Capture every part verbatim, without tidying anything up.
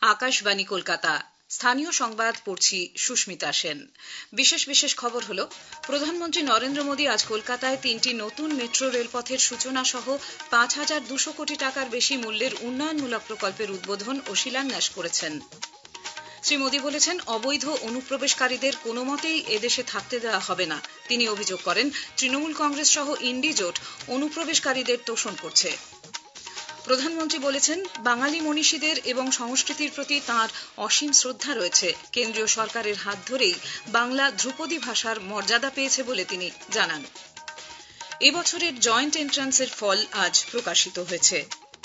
আকাশবাণী কলকাতা। স্থানীয় সংবাদ পড়ছি সুস্মিতা সেন। বিশেষ বিশেষ খবর হলো, প্রধানমন্ত্রী নরেন্দ্র মোদী আজ কলকাতায় তিনটি নতুন মেট্রো রেলপথের সূচনা সহ পাঁচ হাজার দুশো কোটি টাকার বেশি মূল্যের উন্নয়নমূলক প্রকল্পের উদ্বোধন ও শিলান্যাস করেছেন। শ্রী মোদী বলেছেন, অবৈধ অনুপ্রবেশকারীদের কোনো মতেই এদেশে থাকতে দেওয়া হবে না। তিনি অভিযোগ করেন, তৃণমূল কংগ্রেস সহ ইন্ডি জোট অনুপ্রবেশকারীদের তোষণ করছে। প্রধানমন্ত্রী বলেছেন, বাঙালি মনীষীদের এবং সংস্কৃতির প্রতি তাঁর অসীম শ্রদ্ধা রয়েছে। কেন্দ্রীয় সরকারের হাত ধরেই বাংলা ধ্রুপদী ভাষার মর্যাদা পেয়েছে বলে তিনি জানান। এবছরের জয়েন্ট এন্ট্রান্সের ফল আজ প্রকাশিত হয়েছে।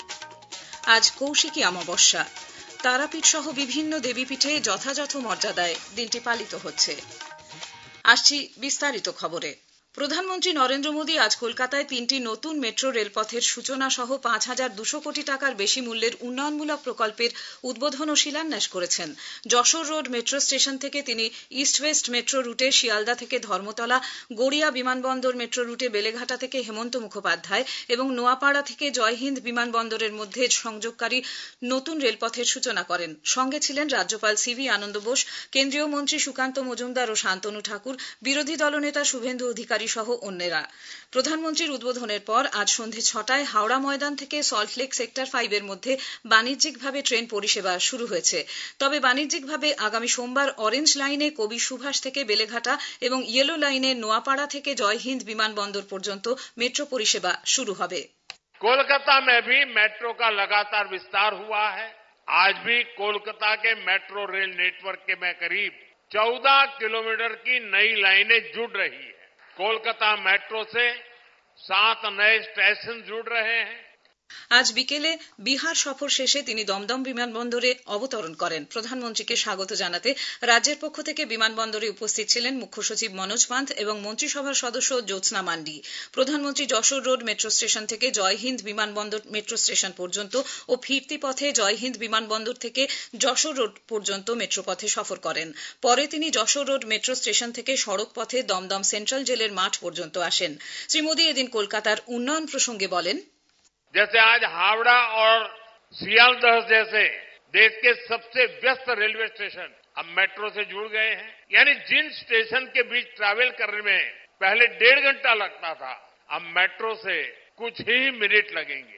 আজ কৌশিকী অমাবস্যা। তারাপীঠ সহ বিভিন্ন দেবীপীঠে যথাযথ মর্যাদায় দিনটি পালিত হচ্ছে। আসছি বিস্তারিত খবরে। প্রধানমন্ত্রী নরেন্দ্র মোদী আজ কলকাতায় তিনটি নতুন মেট্রো রেলপথের সূচনা সহ পাঁচ হাজার দুশো কোটি টাকার বেশি মূল্যের উন্নয়নমূলক প্রকল্পের উদ্বোধন ও শিলান্যাস করেছেন। যশোর রোড মেট্রো স্টেশন থেকে তিনি ইস্ট ওয়েস্ট মেট্রো রুটে শিয়ালদা থেকে ধর্মতলা, গড়িয়া বিমানবন্দর মেট্রো রুটে বেলেঘাটা থেকে হেমন্ত মুখোপাধ্যায় এবং নোয়াপাড়া থেকে জয়হিন্দ বিমানবন্দরের মধ্যে সংযোগকারী নতুন রেলপথের সূচনা করেন। সঙ্গে ছিলেন রাজ্যপাল সিভি আনন্দ বোস, কেন্দ্রীয় মন্ত্রী সুকান্ত মজুমদার ও শান্তনু ঠাকুর, বিরোধী দলনেতা শুভেন্দু অধিকারী সহ অন্যেরা। প্রধানমন্ত্রীর উদ্বোধনের পর আজ সন্ধে ছটায় হাওড়া ময়দান থেকে সল্টলেক সেক্টর ফাইভ এর মধ্যে বাণিজ্যিকভাবে ট্রেন পরিষেবা শুরু হয়েছে। তবে বাণিজ্যিকভাবে আগামী সোমবার অরেঞ্জ লাইনে কবি সুভাষ থেকে বেলেঘাটা এবং ইয়েলো লাইনে নোয়াপাড়া থেকে জয়হিন্দ বিমানবন্দর পর্যন্ত মেট্রো পরিষেবা শুরু হবে। कोलकाता में भी मेट्रो का लगातार विस्तार हुआ है। आज भी कोलकाता के मेट्रो रेल नेटवर्क के में करीब चौदह किलोमीटर की नई लाइनें जुड़ रही है। कोलकाता मेट्रो से सात नए स्टेशन जुड़ रहे हैं। আজ বিকেলে বিহার সফর শেষে তিনি দমদম বিমানবন্দরে অবতরণ করেন। প্রধানমন্ত্রীকে স্বাগত জানাতে রাজ্যের পক্ষ থেকে বিমানবন্দরে উপস্থিত ছিলেন মুখ্য সচিব মনোজ পান্থ এবং মন্ত্রিসভার সদস্য জ্যোৎস্না মান্ডি। প্রধানমন্ত্রী যশোর রোড মেট্রো স্টেশন থেকে জয়হিন্দ বিমানবন্দর মেট্রো স্টেশন পর্যন্ত ও ফিরতি পথে জয়হিন্দ বিমানবন্দর থেকে যশোর রোড পর্যন্ত মেট্রো পথে সফর করেন। পরে তিনি যশোর রোড মেট্রো স্টেশন থেকে সড়ক পথে দমদম সেন্ট্রাল জেলের মাঠ পর্যন্ত আসেন। শ্রী মোদী এদিন কলকাতার উন্নয়ন প্রসঙ্গে বলেন, जैसे आज हावड़ा और सियालदह जैसे देश के सबसे व्यस्त रेलवे स्टेशन अब मेट्रो से जुड़ गए हैं। यानी जिन स्टेशन के बीच ट्रैवल करने में पहले डेढ़ घंटा लगता था, अब मेट्रो से कुछ ही मिनट लगेंगे।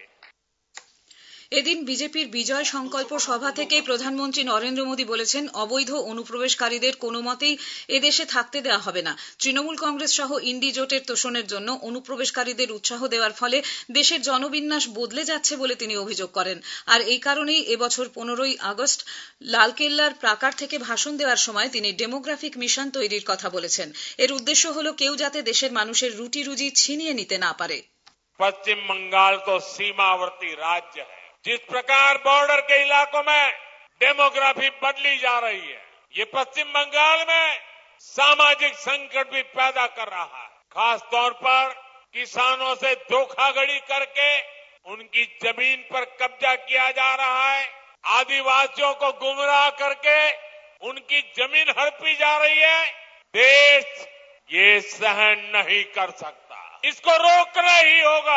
এদিন বিজেপির বিজয় সংকল্প সভা থেকে প্রধানমন্ত্রী নরেন্দ্র মোদী বলেছেন, অবৈধ অনুপ্রবেশকারীদের কোনো মতেই এদেশে থাকতে দেওয়া হবে না। তৃণমূল কংগ্রেস সহ ইন্ডি জোটের তোষণের জন্য অনুপ্রবেশকারীদের উৎসাহ দেওয়ার ফলে দেশের জনবিন্যাস বদলে যাচ্ছে বলে তিনি অভিযোগ করেন। আর এই কারণেই এবছর পনেরোই আগস্ট লালকেল্লার প্রাকার থেকে ভাষণ দেওয়ার সময় তিনি ডেমোগ্রাফিক মিশন তৈরির কথা বলেছেন। এর উদ্দেশ্য হল কেউ যাতে দেশের মানুষের রুটি রুজি ছিনিয়ে নিতে না পারে। पश्चिम बंगाल तो सीमावर्ती राज्य है। जिस प्रकार बॉर्डर के इलाकों में डेमोग्राफी बदली जा रही है, ये पश्चिम बंगाल में सामाजिक संकट भी पैदा कर रहा है। खास तौर पर किसानों से धोखाधड़ी करके उनकी जमीन पर कब्जा किया जा रहा है। आदिवासियों को गुमराह करके उनकी जमीन हड़पी जा रही है। देश ये सहन नहीं कर सकता, इसको रोकना ही होगा।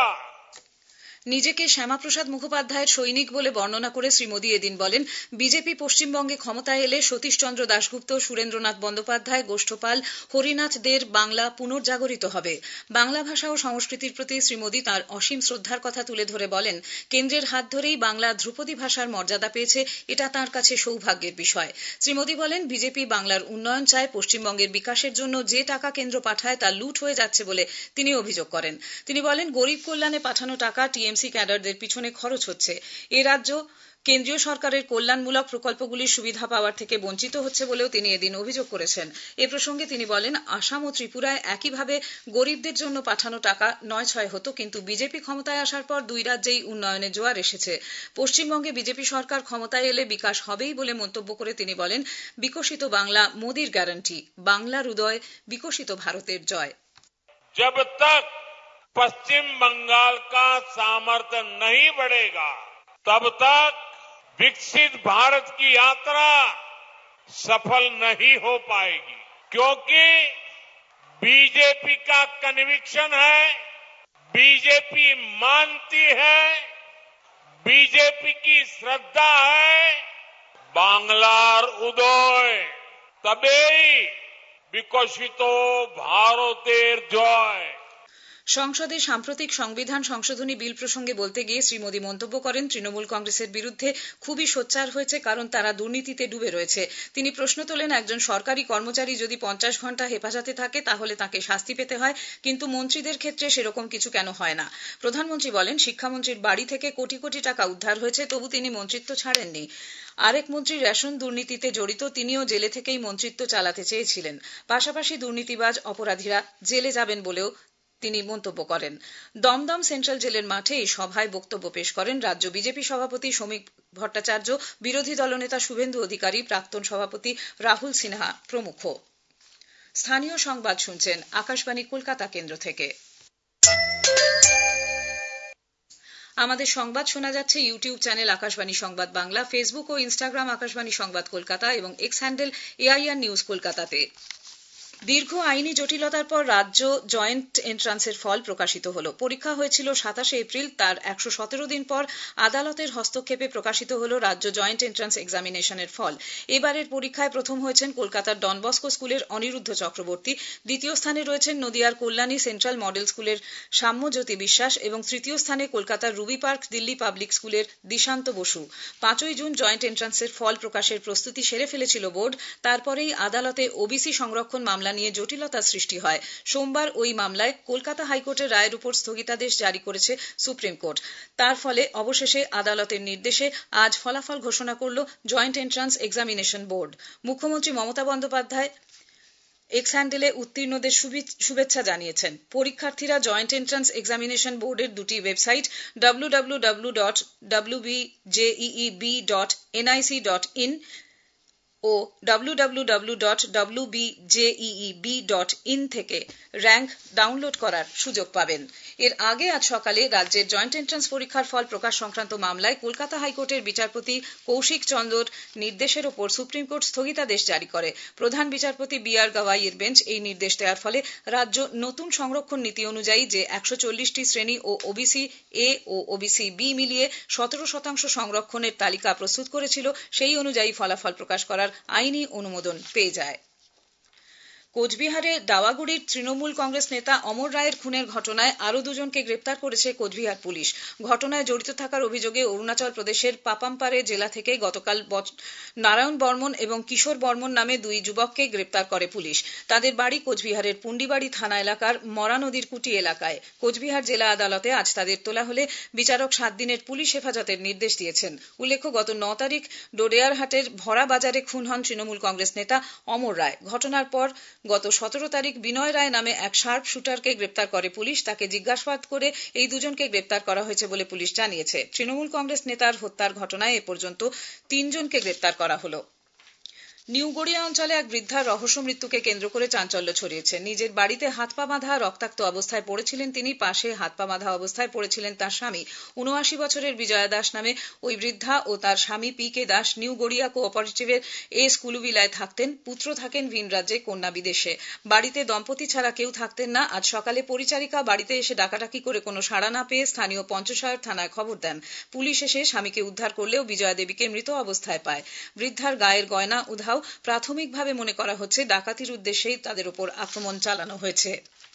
নিজেকে শ্যামাপ্রসাদ মুখোপাধ্যায়ের সৈনিক বলে বর্ণনা করে শ্রী মোদী এদিন বলেন, বিজেপি পশ্চিমবঙ্গে ক্ষমতায় এলে সতীশচন্দ্র দাশগুপ্ত, সুরেন্দ্রনাথ বন্দ্যোপাধ্যায়, গোষ্ঠপাল, হরিনাথ দের বাংলা পুনর্জাগরিত হবে। বাংলা ভাষা ও সংস্কৃতির প্রতি শ্রী মোদী তাঁর অসীম শ্রদ্ধার কথা তুলে ধরে বলেন, কেন্দ্রের হাত ধরেই বাংলা ধ্রুপদী ভাষার মর্যাদা পেয়েছে, এটা তাঁর কাছে সৌভাগ্যের বিষয়। শ্রী মোদী বলেন, বিজেপি বাংলার উন্নয়ন চায়, পশ্চিমবঙ্গের বিকাশের জন্য যে টাকা কেন্দ্র পাঠায় তা লুট হয়ে যাচ্ছে বলে তিনি অভিযোগ করেন। তিনি বলেন, গরিব কল্যাণে পাঠানো টাকা টিএমসি ক্যাডারদের পিছনে খরচ হচ্ছে। এ রাজ্য কেন্দ্রীয় সরকারের কল্যাণমূলক প্রকল্পগুলির সুবিধা পাওয়ার থেকে বঞ্চিত হচ্ছে বলেও তিনি এদিন অভিযোগ করেছেন। এ প্রসঙ্গে তিনি বলেন, আসাম ও ত্রিপুরায় একইভাবে গরিবদের জন্য পাঠানো টাকা নয় ছয় হতো, কিন্তু বিজেপি ক্ষমতায় আসার পর দুই রাজ্যেই উন্নয়নের জোয়ার এসেছে। পশ্চিমবঙ্গে বিজেপি সরকার ক্ষমতায় এলে বিকাশ হবেই বলে মন্তব্য করে তিনি বলেন, বিকশিত বাংলা মোদির গ্যারান্টি, বাংলার উদয়, বিকশিত ভারতের জয়। जब तक पश्चिम बंगाल का सामर्थ्य नहीं बढ़ेगा, तब तक विकसित भारत की यात्रा सफल नहीं हो पाएगी। क्योंकि बीजेपी का कन्विक्शन है, बीजेपी मानती है, बीजेपी की श्रद्धा है, বাংলার উদয় তবেই বিকশিত ভারতের জয়। সংসদে সাম্প্রতিক সংবিধান সংশোধনী বিল প্রসঙ্গে বলতে গিয়ে শ্রী মোদী মন্তব্য করেন, তৃণমূল কংগ্রেসের বিরুদ্ধে খুবই সোচ্চার হয়েছে, কারণ তারা দুর্নীতিতে ডুবে রয়েছে। তিনি প্রশ্ন তোলেন, একজন সরকারি কর্মচারী যদি পঞ্চাশ ঘন্টা হেফাজতে থাকে তাহলে তাকে শাস্তি পেতে হয়, কিন্তু মন্ত্রীদের ক্ষেত্রে সেরকম কিছু কেন হয় না? প্রধানমন্ত্রী বলেন, শিক্ষামন্ত্রীর বাড়ি থেকে কোটি কোটি টাকা উদ্ধার হয়েছে, তবু তিনি মন্ত্রিত্ব ছাড়েননি। আরেক মন্ত্রী রেশন দুর্নীতিতে জড়িত, তিনিও জেলে থেকেই মন্ত্রিত্ব চালাতে চেয়েছিলেন। পাশাপাশি দুর্নীতিবাজ অপরাধীরা জেলে যাবেন বলেও তিনি মন্তব্য করেন। দমদম সেন্ট্রাল জেলের মাঠে এই সভায় বক্তব্য পেশ করেন রাজ্য বিজেপি সভাপতি শ্রমিক ভট্টাচার্য, বিরোধী দলনেতা শুভেন্দু অধিকারী, প্রাক্তন সভাপতি রাহুল সিনহা প্রমুখ। স্থানীয় সংবাদ শুনছেন আকাশবাণী কলকাতা কেন্দ্র থেকে। আমাদের সংবাদ শোনা যাচ্ছে YouTube channel Akashvani Sangbad Bangla, Facebook ও ইনস্টাগ্রাম আকাশবাণী সংবাদ কলকাতা এবং এক্স হ্যান্ডেল এআইআর নিউজ কলকাতাতে। দীর্ঘ আইনি জটিলতার পর রাজ্য জয়েন্ট এন্ট্রান্সের ফল প্রকাশিত হল। পরীক্ষা হয়েছিল সাতাশে এপ্রিল, তার একশো সতেরো দিন পর আদালতের হস্তক্ষেপে প্রকাশিত হল রাজ্য জয়েন্ট এন্ট্রান্স এক্সামিনেশনের ফল। এবারের পরীক্ষায় প্রথম হয়েছেন কলকাতার ডন বস্কো স্কুলের অনিরুদ্ধ চক্রবর্তী, দ্বিতীয় স্থানে রয়েছেন নদিয়ার কল্যাণী সেন্ট্রাল মডেল স্কুলের সাম্যজ্যোতি বিশ্বাস এবং তৃতীয় স্থানে কলকাতার রুবি পার্ক দিল্লি পাবলিক স্কুলের দিশান্ত বসু। পাঁচই জুন জয়েন্ট এন্ট্রান্সের ফল প্রকাশের প্রস্তুতি সেরে ফেলেছিল বোর্ড, তারপরেই আদালতে ওবিসি সংরক্ষণ মামলা নিয়ে জটিলতার সৃষ্টি হয়। সোমবার ওই মামলায় কলকাতা হাইকোর্টের রায়ের উপর স্থগিতাদেশ জারি করেছে সুপ্রিম কোর্ট। তার ফলে অবশেষে আদালতের নির্দেশে আজ ফলাফল ঘোষণা করল জয়েন্ট এন্ট্রান্স এক্সামিনেশন বোর্ড। মুখ্যমন্ত্রী মমতা বন্দ্যোপাধ্যায় এক্স হ্যান্ডেলে উত্তীর্ণদের শুভেচ্ছা জানিয়েছেন। পরীক্ষার্থীরা জয়েন্ট এন্ট্রান্স এক্সামিনেশন বোর্ডের দুটি website W W W dot W B J E E B dot N I C dot in ও W W W dot W B J E E B dot in থেকে rank download করার সুযোগ পাবেন। এর আগে আজ সকালে রাজ্যের জয়েন্ট এন্ট্রান্স পরীক্ষার ফল প্রকাশ সংক্রান্ত মামলায় কলকাতা হাইকোর্টের বিচারপতি কৌশিক চন্দ্রর নির্দেশের ওপর সুপ্রিম কোর্ট স্থগিতাদেশ জারি করে। প্রধান বিচারপতি বি আর গাওয়াইয়ের বেঞ্চ এই নির্দেশ দেওয়ার ফলে রাজ্য নতুন সংরক্ষণ নীতি অনুযায়ী যে একশো চল্লিশটি শ্রেণী ও ওবিসি এ ও ওবিসি বি মিলিয়ে সতেরো শতাংশ সংরক্ষণের তালিকা প্রস্তুত করেছিল, সেই অনুযায়ী ফলাফল প্রকাশ করার আইনি অনুমোদন পেয়ে যায়। কোচবিহারে ডাওয়াগুড়ির তৃণমূল কংগ্রেস নেতা অমর রায়ের খুনের ঘটনায় আরও দুজনকে গ্রেপ্তার করেছে কোচবিহার পুলিশ। ঘটনায় জড়িত থাকার অভিযোগে অরুণাচল প্রদেশের পাপামপারে জেলা থেকে গতকাল নারায়ণ বর্মন এবং কিশোর বর্মন নামে দুই যুবককে গ্রেপ্তার করে পুলিশ। তাদের বাড়ি কোচবিহারের পুন্ডিবাড়ি থানা এলাকার মরা নদীর কুটি এলাকায়। কোচবিহার জেলা আদালতে আজ তাদের তোলা হলে বিচারক সাত দিনের পুলিশ হেফাজতের নির্দেশ দিয়েছেন। উল্লেখ্য, গত ন তারিখ ডোডেয়ারহাটের ভরা বাজারে খুন হন তৃণমূল কংগ্রেস নেতা অমর রায়। ঘটনার পর গত সতেরো তারিখ বিনয় রায় নামে এক শার্প শুটারকে গ্রেপ্তার করে পুলিশ। তাকে জিজ্ঞাসাবাদ করে এই দুজনকে গ্রেপ্তার করা হয়েছে বলে পুলিশ জানিয়েছে। তৃণমূল কংগ্রেস নেতার হত্যার ঘটনায় এ পর্যন্ত তিনজনকে গ্রেপ্তার করা হলো। নিউ গড়িয়া অঞ্চলে এক বৃদ্ধার রহস্য মৃত্যুকে কেন্দ্র করে চাঞ্চল্য ছড়িয়েছে। নিজের বাড়িতে হাত পা বাঁধা রক্তাক্ত অবস্থায় পড়েছিলেন তিনি। পাশে হাত পা বাঁধা অবস্থায় পড়েছিলেন তার স্বামী। উনআশি বছরের বিজয়া দাস নামে ওই বৃদ্ধা ও তার স্বামী P K Das new Garia কোঅপারেটিভের এ স্কুলবিলায় থাকতেন। পুত্র থাকেন ভিন রাজ্যে, কন্যা বিদেশে। বাড়িতে দম্পতি ছাড়া কেউ থাকতেন না। আজ সকালে পরিচারিকা বাড়িতে এসে ডাকাডাকি করে কোনো সাড়া না পেয়ে স্থানীয় পঞ্চশায়র থানায় খবর দেন। পুলিশ এসে স্বামীকে উদ্ধার করলেও বিজয়া দেবীকে মৃত অবস্থায় পায়। বৃদ্ধার গায়ের গয়না উধাও। প্রাথমিকভাবে মনে করা হচ্ছে ডাকাতির উদ্দেশ্যেই তাদের উপর আক্রমণ চালানো হয়েছে।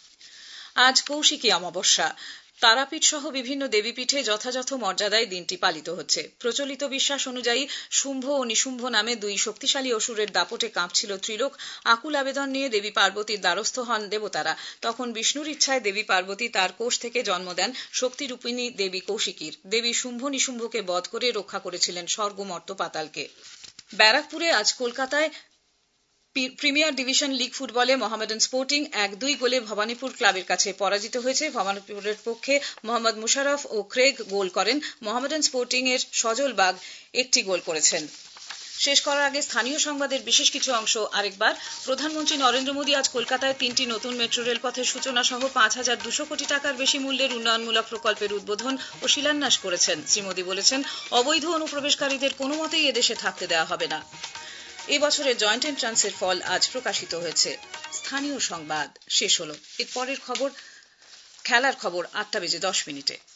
আজ কৌশিকী অমাবস্যা। তারাপীঠ সহ বিভিন্ন দেবীপীঠে যথাযথ মর্যাদায় দিনটি পালিত হচ্ছে। প্রচলিত বিশ্বাস অনুযায়ী শুম্ভ ও নিশুম্ভ নামে দুই শক্তিশালী অসুরের দাপটে কাঁপছিল ত্রিলোক। আকুল আবেদন নিয়ে দেবী পার্বতীর দ্বারস্থ হন দেবতারা। তখন বিষ্ণুর ইচ্ছায় দেবী পার্বতী তার কোষ থেকে জন্ম দেন শক্তিরূপিণী দেবী কৌশিকীর। দেবী শুম্ভ নিশুম্ভকে বধ করে রক্ষা করেছিলেন স্বর্গ মর্ত পাতালকে। ব্যারাকপুরে আজ কলকাতায় প্রিমিয়ার ডিভিশন লিগ ফুটবলে মোহামেডান স্পোর্টিং এক দুই গোলে ভবানীপুর ক্লাবের কাছে পরাজিত হয়েছে। ভবানীপুরের পক্ষে মোহাম্মদ মুশারফ ও ক্রেগ গোল করেন। মোহামেডান স্পোর্টিং এর সজল বাগ একটি গোল করেছেন। শেষ করার আগে স্থানীয় সংবাদের বিশেষ কিছু অংশ আরেকবার। প্রধানমন্ত্রী নরেন্দ্র মোদী আজ কলকাতায় তিনটি নতুন মেট্রো রেল পথের সূচনা সহ পাঁচ হাজার দুশো কোটি টাকার বেশি মূল্যের উন্নয়নমূলক প্রকল্পের উদ্বোধন ও শিলান্যাস করেছেন। শ্রী মোদী বলেছেন, অবৈধ অনুপ্রবেশকারীদের কোনো মতেই এদেশে থাকতে দেওয়া হবে না। এবছরের জয়েন্ট এন্ট্রান্সের ফল আজ প্রকাশিত হয়েছে। স্থানীয় সংবাদ শেষ হলো। এর পরের খবর, খেলার খবর আটটা বেজে দশ মিনিটে।